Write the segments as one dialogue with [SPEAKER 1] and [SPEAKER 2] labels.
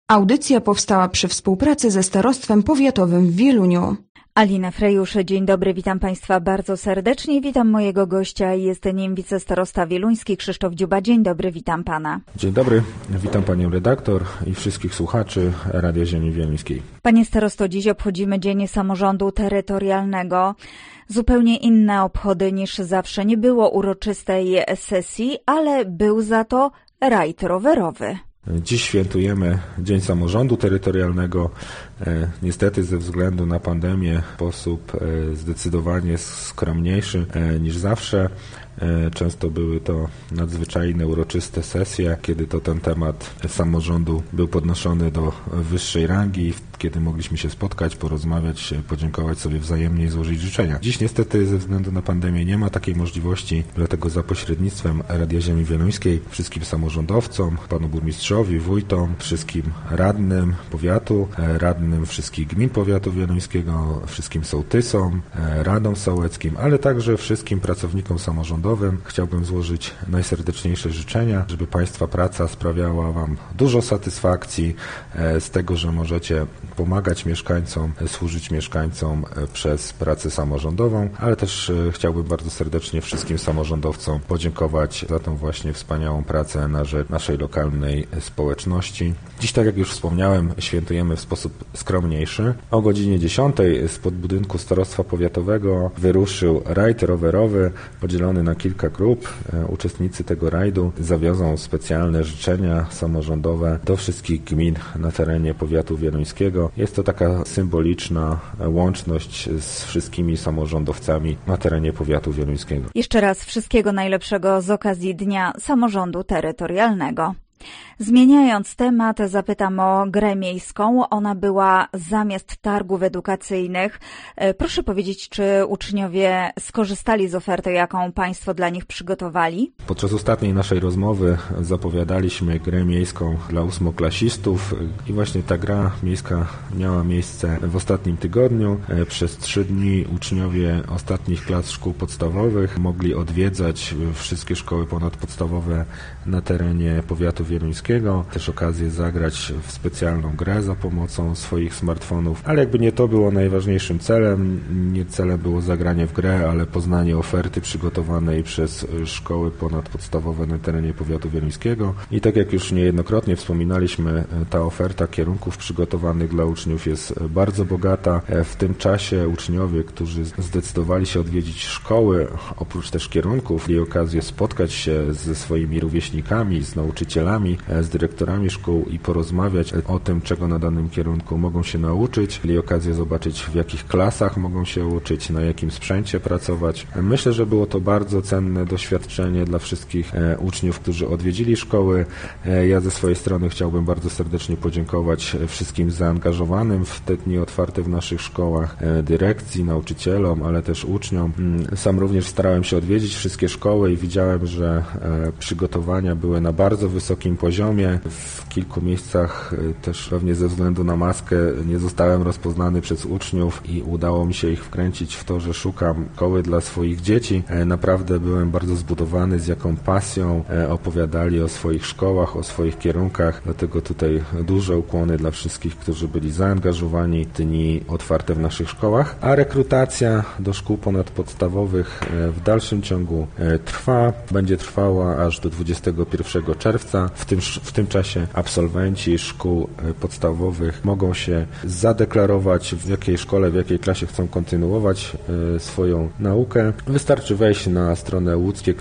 [SPEAKER 1] Audycja powstała przy współpracy ze Starostwem Powiatowym w Wieluniu.
[SPEAKER 2] Alina Frejusz, dzień dobry, witam Państwa bardzo serdecznie. Witam mojego gościa, jest nim wicestarosta wieluński Krzysztof Dziuba. Dzień dobry, witam Pana.
[SPEAKER 3] Dzień dobry, witam Panią redaktor i wszystkich słuchaczy Radia Ziemi Wieluńskiej.
[SPEAKER 2] Panie starosto, dziś obchodzimy Dzień Samorządu Terytorialnego. Zupełnie inne obchody niż zawsze. Nie było uroczystej sesji, ale był za to rajd rowerowy.
[SPEAKER 3] Dziś świętujemy Dzień Samorządu Terytorialnego. Niestety ze względu na pandemię w sposób zdecydowanie skromniejszy niż zawsze. Często były to nadzwyczajne, uroczyste sesje, kiedy to ten temat samorządu był podnoszony do wyższej rangi, kiedy mogliśmy się spotkać, porozmawiać, podziękować sobie wzajemnie i złożyć życzenia. Dziś niestety ze względu na pandemię nie ma takiej możliwości, dlatego za pośrednictwem Radia Ziemi Wieluńskiej wszystkim samorządowcom, panu burmistrzowi, wójtom, wszystkim radnym powiatu, radnym wszystkich gmin powiatu wieluńskiego, wszystkim sołtysom, radom sołeckim, ale także wszystkim pracownikom samorządowym chciałbym złożyć najserdeczniejsze życzenia, żeby Państwa praca sprawiała Wam dużo satysfakcji z tego, że możecie pomagać mieszkańcom, służyć mieszkańcom przez pracę samorządową, ale też chciałbym bardzo serdecznie wszystkim samorządowcom podziękować za tą właśnie wspaniałą pracę na rzecz naszej lokalnej społeczności. Dziś, tak jak już wspomniałem, świętujemy w sposób skromniejszy. O godzinie 10 spod budynku Starostwa Powiatowego wyruszył rajd rowerowy podzielony na kilka grup. Uczestnicy tego rajdu zawiozą specjalne życzenia samorządowe do wszystkich gmin na terenie powiatu wieluńskiego. Jest to taka symboliczna łączność z wszystkimi samorządowcami na terenie powiatu wieluńskiego.
[SPEAKER 2] Jeszcze raz wszystkiego najlepszego z okazji Dnia Samorządu Terytorialnego. Zmieniając temat, zapytam o grę miejską. Ona była zamiast targów edukacyjnych. Proszę powiedzieć, czy uczniowie skorzystali z oferty, jaką Państwo dla nich przygotowali?
[SPEAKER 3] Podczas ostatniej naszej rozmowy zapowiadaliśmy grę miejską dla ósmoklasistów i właśnie ta gra miejska miała miejsce w ostatnim tygodniu. Przez 3 dni uczniowie ostatnich klas szkół podstawowych mogli odwiedzać wszystkie szkoły ponadpodstawowe na terenie powiatu wieluńskiego. Też okazję zagrać w specjalną grę za pomocą swoich smartfonów, ale jakby nie to było najważniejszym celem. Nie celem było zagranie w grę, ale poznanie oferty przygotowanej przez szkoły ponadpodstawowe na terenie powiatu wieluńskiego. I tak jak już niejednokrotnie wspominaliśmy, ta oferta kierunków przygotowanych dla uczniów jest bardzo bogata. W tym czasie uczniowie, którzy zdecydowali się odwiedzić szkoły, oprócz też kierunków, mieli okazję spotkać się ze swoimi rówieśnikami, z nauczycielami, z dyrektorami szkół i porozmawiać o tym, czego na danym kierunku mogą się nauczyć. Mieli okazję zobaczyć, w jakich klasach mogą się uczyć, na jakim sprzęcie pracować. Myślę, że było to bardzo cenne doświadczenie dla wszystkich uczniów, którzy odwiedzili szkoły. Ja ze swojej strony chciałbym bardzo serdecznie podziękować wszystkim zaangażowanym w te dni otwarte w naszych szkołach, dyrekcji, nauczycielom, ale też uczniom. Sam również starałem się odwiedzić wszystkie szkoły i widziałem, że przygotowania były na bardzo wysokim poziomie. W kilku miejscach też pewnie ze względu na maskę nie zostałem rozpoznany przez uczniów i udało mi się ich wkręcić w to, że szukam szkoły dla swoich dzieci. Naprawdę byłem bardzo zbudowany, z jaką pasją opowiadali o swoich szkołach, o swoich kierunkach. Dlatego tutaj duże ukłony dla wszystkich, którzy byli zaangażowani w dni otwarte w naszych szkołach. A rekrutacja do szkół ponadpodstawowych w dalszym ciągu trwa. Będzie trwała aż do 21 czerwca. W tym czasie absolwenci szkół podstawowych mogą się zadeklarować, w jakiej szkole, w jakiej klasie chcą kontynuować swoją naukę. Wystarczy wejść na stronę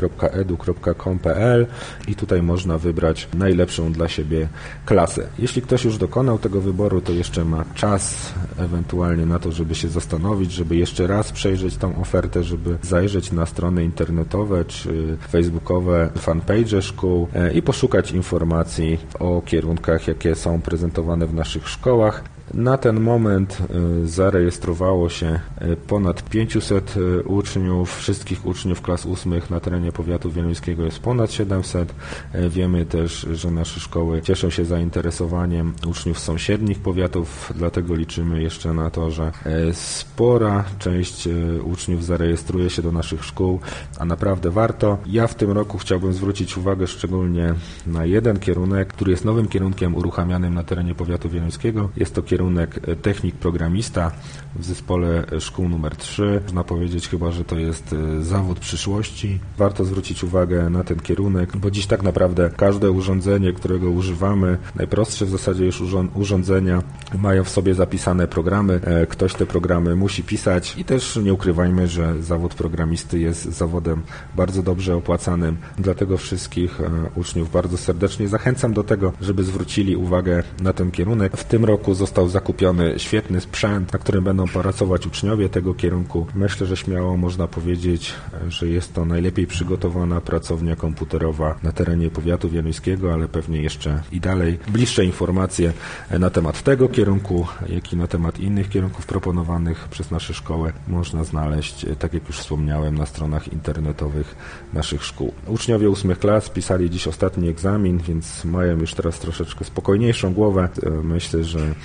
[SPEAKER 3] łódzkie.edu.com.pl i tutaj można wybrać najlepszą dla siebie klasę. Jeśli ktoś już dokonał tego wyboru, to jeszcze ma czas ewentualnie na to, żeby się zastanowić, żeby jeszcze raz przejrzeć tą ofertę, żeby zajrzeć na strony internetowe czy facebookowe fanpage szkół i poszukać informacji o kierunkach, jakie są prezentowane w naszych szkołach. Na ten moment zarejestrowało się ponad 500 uczniów, wszystkich uczniów klas 8 na terenie powiatu wieluńskiego jest ponad 700. Wiemy też, że nasze szkoły cieszą się zainteresowaniem uczniów z sąsiednich powiatów, dlatego liczymy jeszcze na to, że spora część uczniów zarejestruje się do naszych szkół, a naprawdę warto. Ja w tym roku chciałbym zwrócić uwagę szczególnie na jeden kierunek, który jest nowym kierunkiem uruchamianym na terenie powiatu wieluńskiego. Jest to kierunek technik programista w zespole szkół numer 3. Można powiedzieć chyba, że to jest zawód przyszłości. Warto zwrócić uwagę na ten kierunek, bo dziś tak naprawdę każde urządzenie, którego używamy, najprostsze w zasadzie już urządzenia, mają w sobie zapisane programy. Ktoś te programy musi pisać i też nie ukrywajmy, że zawód programisty jest zawodem bardzo dobrze opłacanym. Dlatego wszystkich uczniów bardzo serdecznie zachęcam do tego, żeby zwrócili uwagę na ten kierunek. W tym roku został zakupiony świetny sprzęt, na którym będą pracować uczniowie tego kierunku. Myślę, że śmiało można powiedzieć, że jest to najlepiej przygotowana pracownia komputerowa na terenie powiatu wieluńskiego, ale pewnie jeszcze i dalej. Bliższe informacje na temat tego kierunku, jak i na temat innych kierunków proponowanych przez nasze szkoły można znaleźć, tak jak już wspomniałem, na stronach internetowych naszych szkół. Uczniowie 8 klas pisali dziś ostatni egzamin, więc mają już teraz troszeczkę spokojniejszą głowę. Myślę,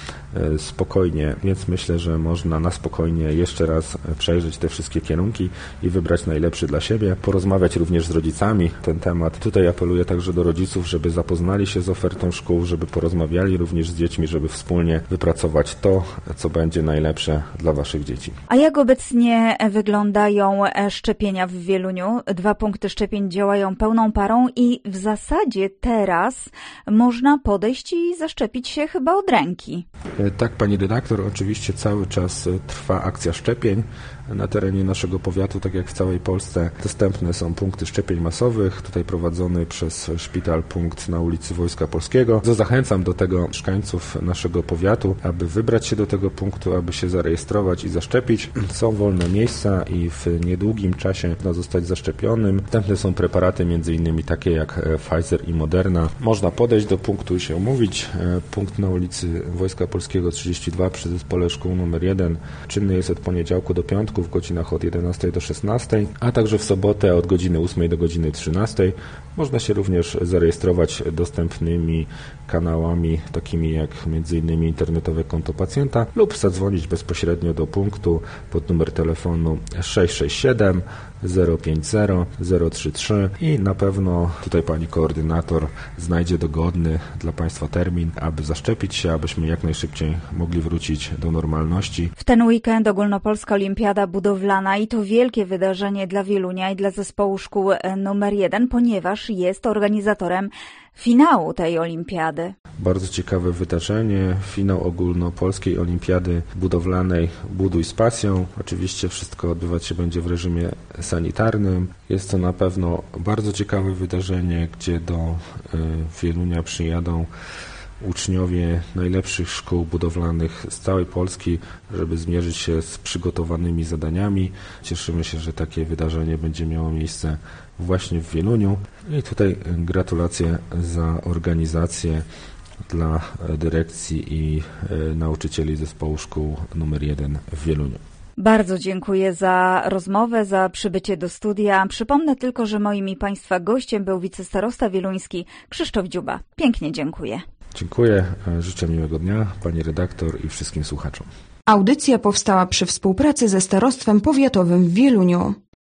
[SPEAKER 3] że można na spokojnie jeszcze raz przejrzeć te wszystkie kierunki i wybrać najlepszy dla siebie. Porozmawiać również z rodzicami ten temat. Tutaj apeluję także do rodziców, żeby zapoznali się z ofertą szkół, żeby porozmawiali również z dziećmi, żeby wspólnie wypracować to, co będzie najlepsze dla waszych dzieci.
[SPEAKER 2] A jak obecnie wyglądają szczepienia w Wieluniu? 2 punkty szczepień działają pełną parą i w zasadzie teraz można podejść i zaszczepić się chyba od ręki.
[SPEAKER 3] Tak, pani redaktor, oczywiście cały czas trwa akcja szczepień. Na terenie naszego powiatu, tak jak w całej Polsce, dostępne są punkty szczepień masowych, tutaj prowadzony przez szpital punkt na ulicy Wojska Polskiego. Zachęcam do tego mieszkańców naszego powiatu, aby wybrać się do tego punktu, aby się zarejestrować i zaszczepić. Są wolne miejsca i w niedługim czasie można zostać zaszczepionym. Dostępne są preparaty m.in. takie jak Pfizer i Moderna. Można podejść do punktu i się umówić. Punkt na ulicy Wojska Polskiego 32 przy zespole szkół nr 1 czynny jest od poniedziałku do piątku w godzinach od 11 do 16, a także w sobotę od godziny 8 do godziny 13. Można się również zarejestrować dostępnymi kanałami, takimi jak m.in. internetowe konto pacjenta lub zadzwonić bezpośrednio do punktu pod numer telefonu 667 050 033 i na pewno tutaj pani koordynator znajdzie dogodny dla państwa termin, aby zaszczepić się, abyśmy jak najszybciej mogli wrócić do normalności.
[SPEAKER 2] W ten weekend ogólnopolska olimpiada budowlana i to wielkie wydarzenie dla Wielunia i dla zespołu szkół numer 1, ponieważ jest organizatorem finału tej olimpiady.
[SPEAKER 3] Bardzo ciekawe wydarzenie, finał ogólnopolskiej olimpiady budowlanej Buduj z pasją. Oczywiście wszystko odbywać się będzie w reżimie sanitarnym. Jest to na pewno bardzo ciekawe wydarzenie, gdzie do Wielunia przyjadą uczniowie najlepszych szkół budowlanych z całej Polski, żeby zmierzyć się z przygotowanymi zadaniami. Cieszymy się, że takie wydarzenie będzie miało miejsce właśnie w Wieluniu. I tutaj gratulacje za organizację dla dyrekcji i nauczycieli zespołu szkół nr 1 w Wieluniu.
[SPEAKER 2] Bardzo dziękuję za rozmowę, za przybycie do studia. Przypomnę tylko, że moim i Państwa gościem był wicestarosta wieluński Krzysztof Dziuba. Pięknie dziękuję.
[SPEAKER 3] Dziękuję, życzę miłego dnia, pani redaktor i wszystkim słuchaczom.
[SPEAKER 1] Audycja powstała przy współpracy ze Starostwem Powiatowym w Wieluniu.